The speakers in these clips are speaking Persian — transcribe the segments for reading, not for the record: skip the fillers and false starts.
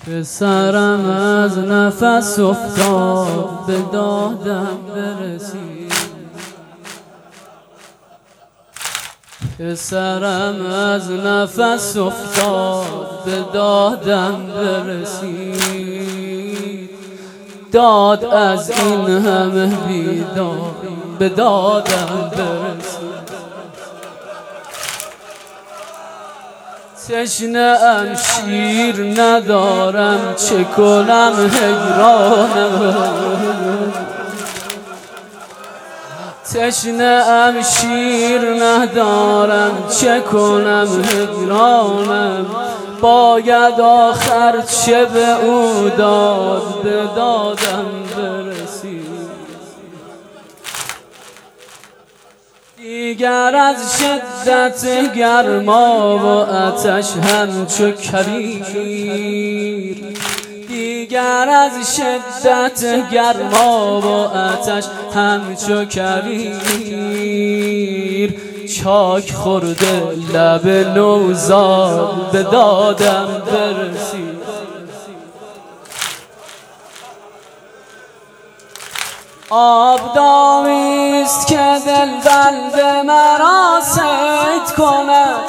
پسرم از نفس افتاد به دادم برسید. پسرم از نفس افتاد به دادم برسید. داد از این همه بیداد به دادم برسید. تشنه ام شیر ندارم چه کنم حیرانم. تشنه ام شیر ندارم چه کنم حیرانم. باید آخر چه به او داد به دادم برسید. دیگر از شدت گرما و آتش همچو کویر. دیگر از شدت گرما و آتش همچو کویر. چاک خورده لب نوزاد به دادم برسید. آبدامیست که دل بند مرا صید کند.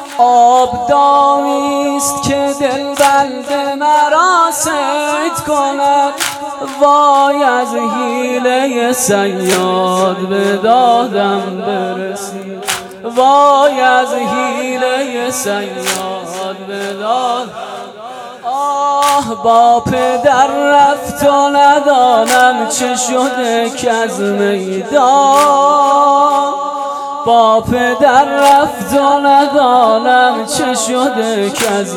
آبدامیست که دل بند مرا صید کند. وای از حیله صیاد به دادم برسید. وای از حیله صیاد به دادم. آه با پدر رفت و ندانم چه شده که از میدان. با پدر رفت و ندانم چه شده که از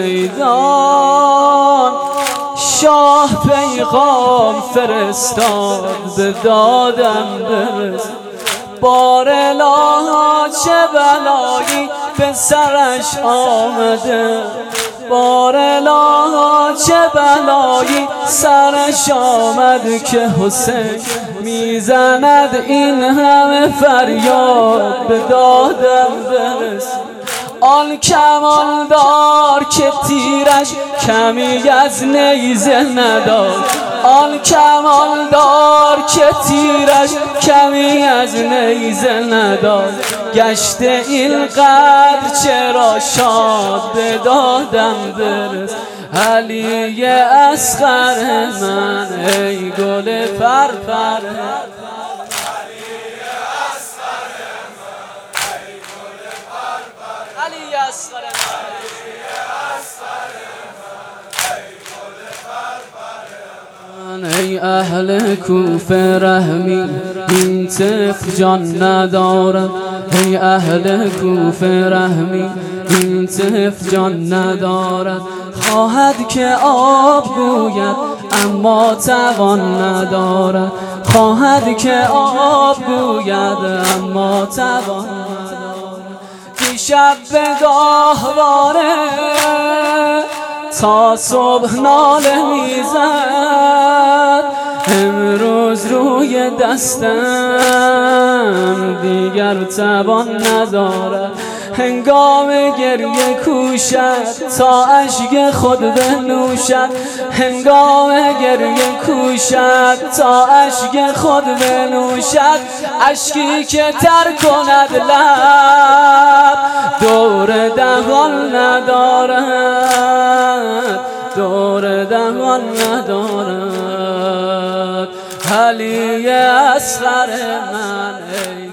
میدان. شاه پیغام فرستاد به دادم برسید. بار الها چه بلایی به سرش آمده. بار الها چه بلایی سرش آمد که حسین میزند این همه فریاد به دادم برسید. آن کمالدار که تیرش کمی از نیزه نداد. آن کمالدار که تیرش کمی از نیزه نداد. گشت این قدر چرا شاد به دادم برس. علی اصغر من ای گل پرپر. علی اصغر من ای اهل کوفه رحمی این طفل جان ندارد. ای اهل کوفه رحمی این طفل جان ندارد. خواهد که آب گوید اما توان ندارد. خواهد که آب گوید اما توان ندارد. دیشب به گاهواره تا صبح ناله میزد. امروز روی دستم دیگر توان ندارد. هنگام گریه کوشد تا اشک خود بنوشد. هنگام گریه کوشد تا اشک خود بنوشد. اشکی که تر کند لب دور دهان ندارد. دور دهان ندارد. علی اصغر من